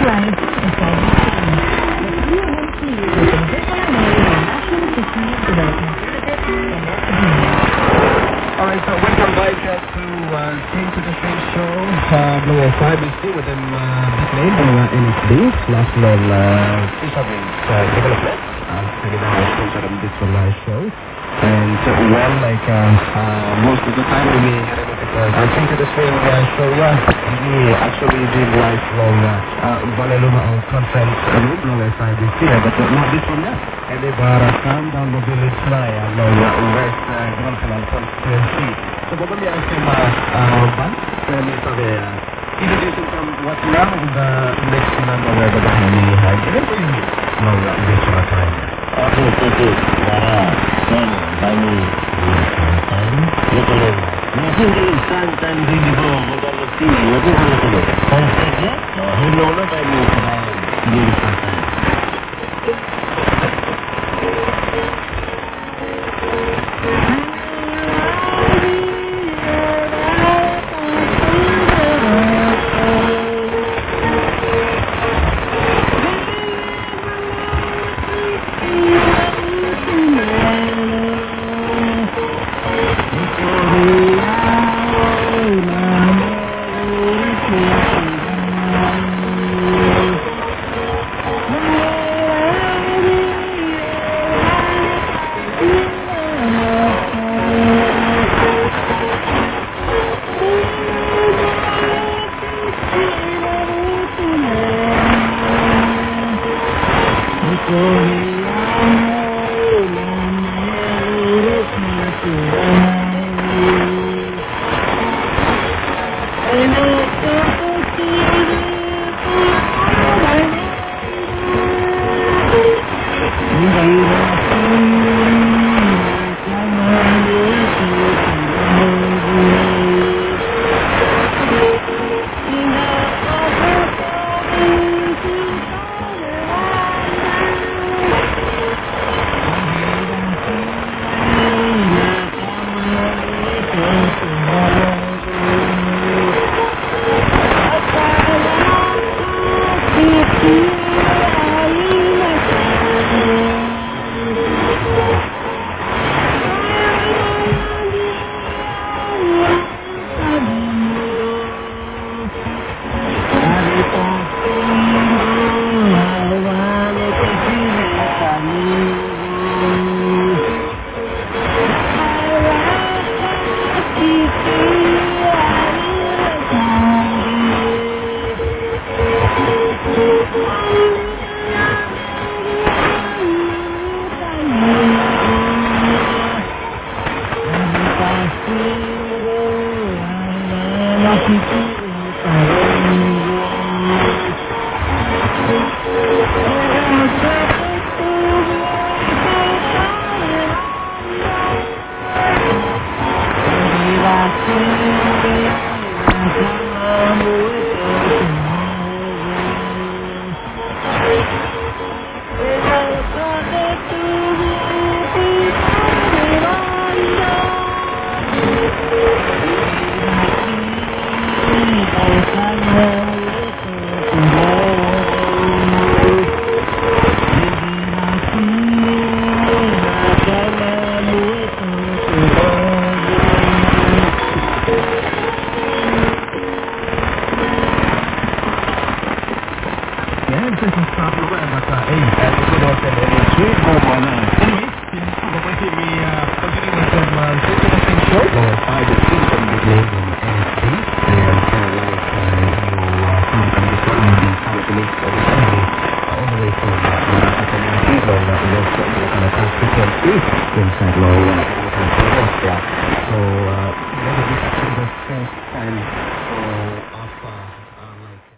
Alright, so welcome back to King to the Street Show. Blue 5BC with them big name NSB, National Fisheries Development. Taking out sponsor of this show. And one most of the time we King to the Street show, we actually did lifelong Vaneluma on conference Blue 5BC, but not this one yet. And they brought us down the village Naya, West Grand Constituency. So what we are saying, Ban, introducing from what now the next number where the Bahani had given to you. No, this one time. Okay. Bani, betul. Mungkin di santan di bawah modal lebih, lebih halus tu. Konsepnya, hilang bani di santan.